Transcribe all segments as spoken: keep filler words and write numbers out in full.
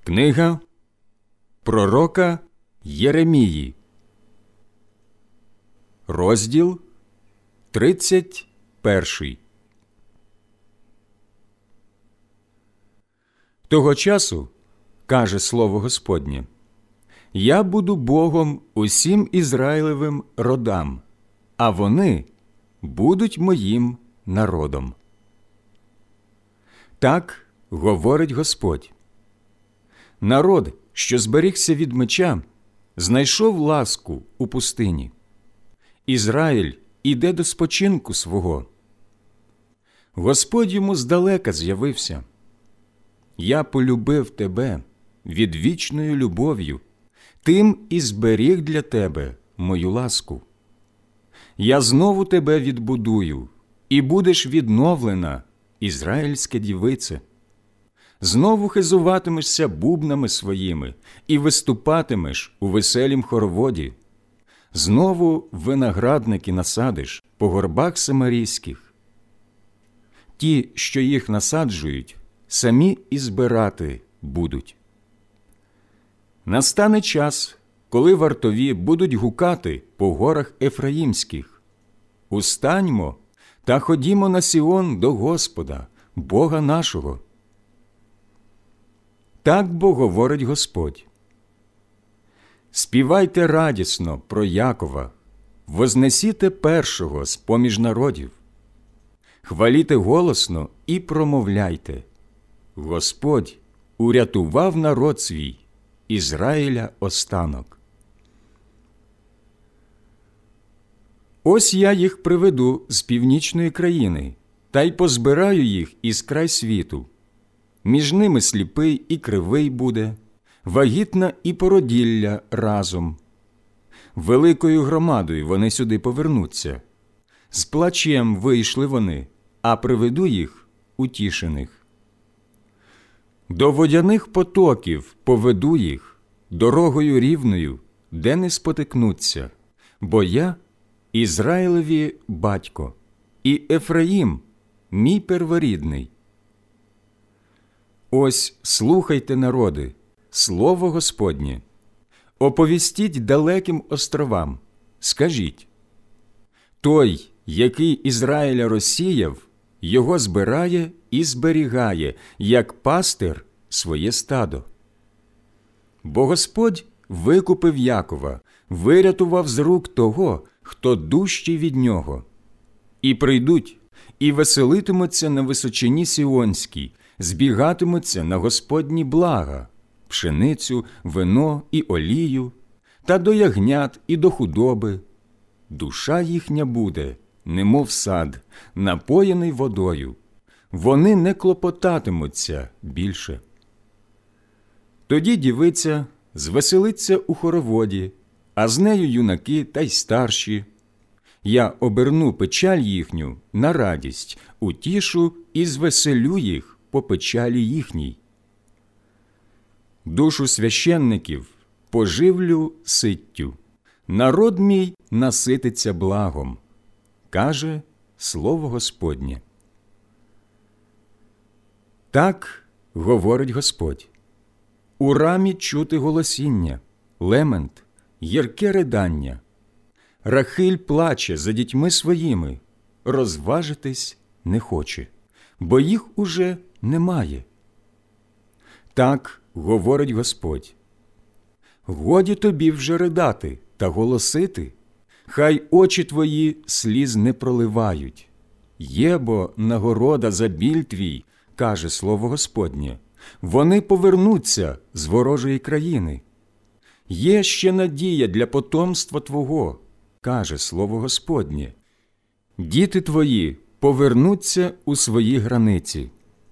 Книга пророка Єремії, розділ тридцять перший. Того часу, каже слово Господнє, я буду Богом усім Ізраїлевим родам, а вони будуть моїм народом. Так говорить Господь. Народ, що зберігся від меча, знайшов ласку у пустині. Ізраїль іде до спочинку свого. Господь йому здалека з'явився. Я полюбив тебе відвічною любов'ю, тим і зберіг для тебе мою ласку. Я знову тебе відбудую, і будеш відновлена, ізраїльська дівице. Знову хизуватимешся бубнами своїми і виступатимеш у веселім хороводі. Знову виноградники насадиш по горбах самарійських. Ті, що їх насаджують, самі і збирати будуть. Настане час, коли вартові будуть гукати по горах Ефраїмських: «Устаньмо та ходімо на Сіон до Господа, Бога нашого». Так бо говорить Господь. Співайте радісно про Якова, вознесіте першого з-поміж народів. Хваліте голосно і промовляйте: Господь урятував народ свій, Ізраїля останок. Ось я їх приведу з північної країни, та й позбираю їх із край світу. Між ними сліпий і кривий буде, вагітна і породілля разом. Великою громадою вони сюди повернуться. З плачем вийшли вони, а приведу їх утішених. До водяних потоків поведу їх, дорогою рівною, де не спотикнуться, бо я – Ізраїлеві батько, і Ефраїм – мій перворідний. Ось слухайте, народи, слово Господнє. Оповістіть далеким островам, скажіть: той, який Ізраїля розсіяв, його збирає і зберігає, як пастир своє стадо. Бо Господь викупив Якова, вирятував з рук того, хто дужчий від нього. І прийдуть, і веселитимуться на височині Сіонській, збігатимуться на Господні блага, пшеницю, вино і олію, та до ягнят і до худоби. Душа їхня буде, немов сад, напоєний водою. Вони не клопотатимуться більше. Тоді дівиця звеселиться у хороводі, а з нею юнаки та й старші. Я оберну печаль їхню на радість, утішу і звеселю їх по печалі їхній. Душу священників поживлю ситтю, народ мій насититься благом, каже слово Господнє. Так говорить Господь. У рамі чути голосіння, лемент, гірке ридання. Рахиль плаче за дітьми своїми, розважитись не хоче, бо їх уже немає. Так говорить Господь. Годі тобі вже ридати та голосити, хай очі твої сліз не проливають. Є бо нагорода за біль твій, каже слово Господнє. Вони повернуться з ворожої країни. Є ще надія для потомства твого, каже слово Господнє. Діти твої повернуться у свої границі.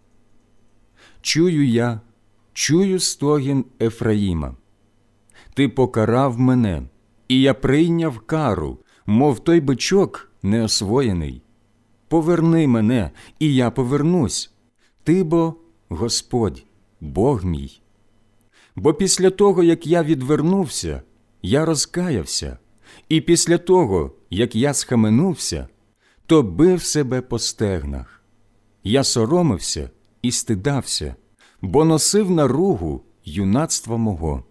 Чую я, чую стогін Ефраїма. Ти покарав мене, і я прийняв кару, мов той бичок неосвоєний. Поверни мене, і я повернусь. Ти бо Господь, Бог мій. Бо після того, як я відвернувся, я розкаявся, і після того, як я схаменувся, то бив себе по стегнах. Я соромився і стидався, бо носив наругу юнацтва мого.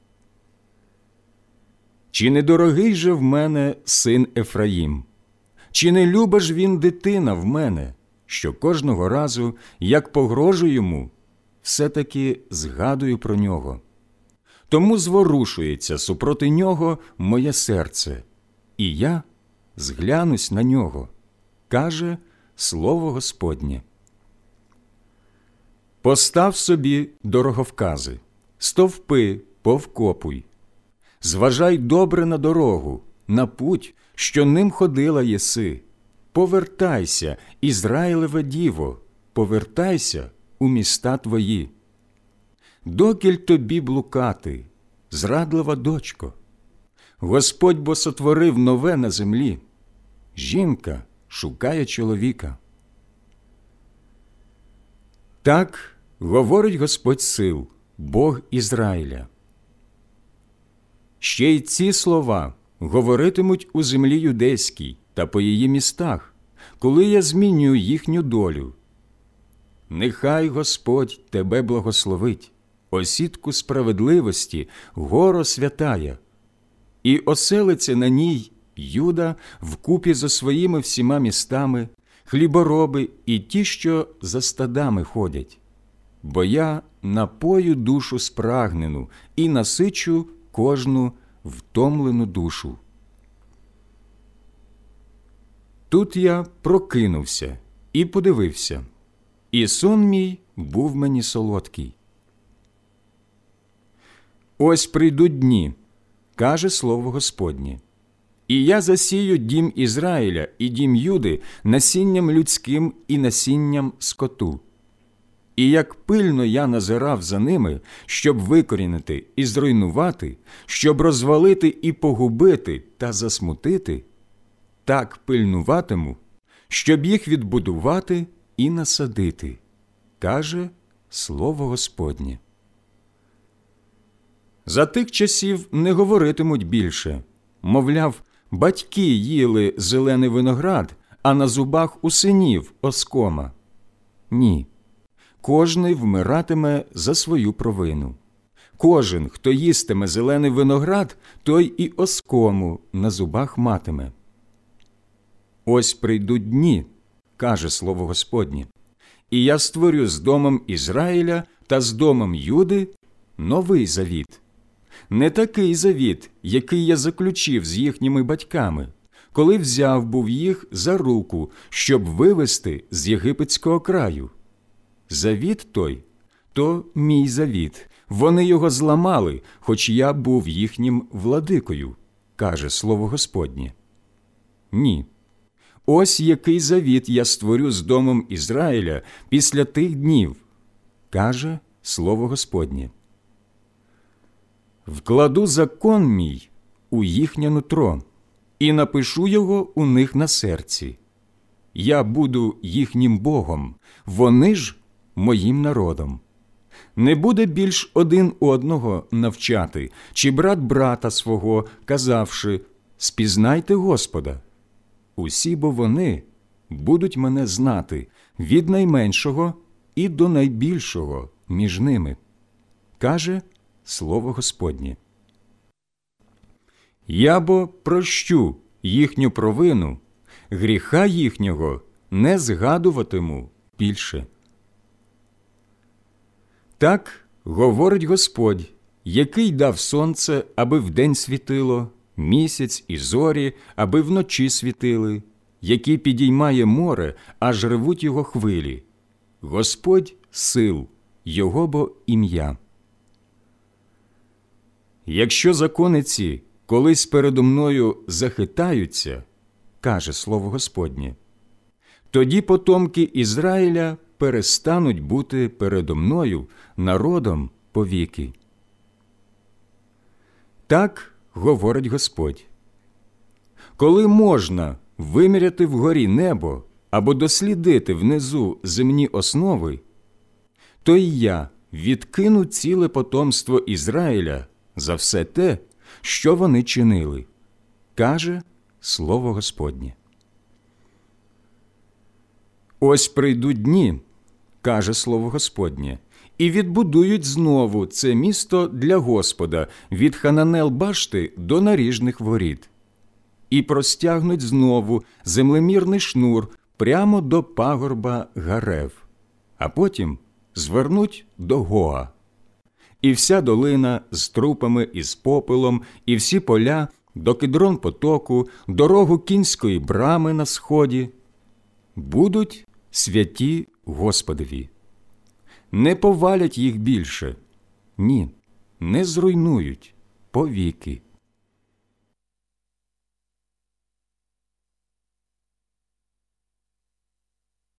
Чи не дорогий же в мене син Ефраїм? Чи не люба ж він дитина в мене, що кожного разу, як погрожую йому, все-таки згадую про нього? Тому зворушується супроти нього моє серце, і я зглянусь на нього, каже слово Господнє. Постав собі дороговкази, стовпи повкопуй. Зважай добре на дорогу, на путь, що ним ходила єси. Повертайся, Ізраїлеве діво, повертайся у міста твої. Докіль тобі блукати, зрадлива дочко? Господь бо сотворив нове на землі. Жінка шукає чоловіка. Так говорить Господь сил, Бог Ізраїля. Ще й ці слова говоритимуть у землі юдейській та по її містах, коли я змінюю їхню долю. Нехай Господь тебе благословить, осідку справедливості, горо святая, і оселиться на ній Юда вкупі зо своїми всіма містами, хлібороби і ті, що за стадами ходять. Бо я напою душу спрагнену і насичу кожну втомлену душу. Тут я прокинувся і подивився, і сон мій був мені солодкий. Ось прийдуть дні, каже слово Господнє, і я засію дім Ізраїля і дім Юди насінням людським і насінням скоту. І як пильно я назирав за ними, щоб викорінити і зруйнувати, щоб розвалити і погубити та засмутити, так пильнуватиму, щоб їх відбудувати і насадити, каже слово Господнє. За тих часів не говоритимуть більше, мовляв, батьки їли зелений виноград, а на зубах у синів оскома. Ні. Кожний вмиратиме за свою провину. Кожен, хто їстиме зелений виноград, той і оскому на зубах матиме. Ось прийдуть дні, каже слово Господнє, і я створю з домом Ізраїля та з домом Юди новий завіт. Не такий завіт, який я заключив з їхніми батьками, коли взяв був їх за руку, щоб вивести з єгипетського краю. Завіт той – то мій завіт. Вони його зламали, хоч я був їхнім владикою, каже слово Господнє. Ні. Ось який завіт я створю з домом Ізраїля після тих днів, каже слово Господнє. Вкладу закон мій у їхнє нутро і напишу його у них на серці. Я буду їхнім Богом, вони ж моїм народом. Не буде більш один одного навчати, чи брат брата свого, казавши, «Спізнайте Господа». Усі бо вони будуть мене знати від найменшого і до найбільшого між ними, каже слово Господнє. Я бо прощу їхню провину, гріха їхнього не згадуватиму більше. Так говорить Господь, який дав сонце, аби вдень світило, місяць і зорі, аби вночі світили, який підіймає море, аж ревуть його хвилі. Господь сил, його бо ім'я. Якщо закони ці колись передо мною захитаються, каже слово Господнє, тоді потомки Ізраїля перестануть бути передо мною народом повіки. Так говорить Господь. Коли можна виміряти вгорі небо або дослідити внизу земні основи, то й я відкину ціле потомство Ізраїля за все те, що вони чинили, каже слово Господнє. Ось прийдуть дні, каже слово Господнє, і відбудують знову це місто для Господа від Хананел-башти до наріжних воріт. І простягнуть знову землемірний шнур прямо до пагорба Гарев, а потім звернуть до Гоа. І вся долина з трупами і з попелом, і всі поля до Кидрон-потоку, дорогу кінської брами на сході будуть святі Господові. Не повалять їх більше, ні, не зруйнують повіки.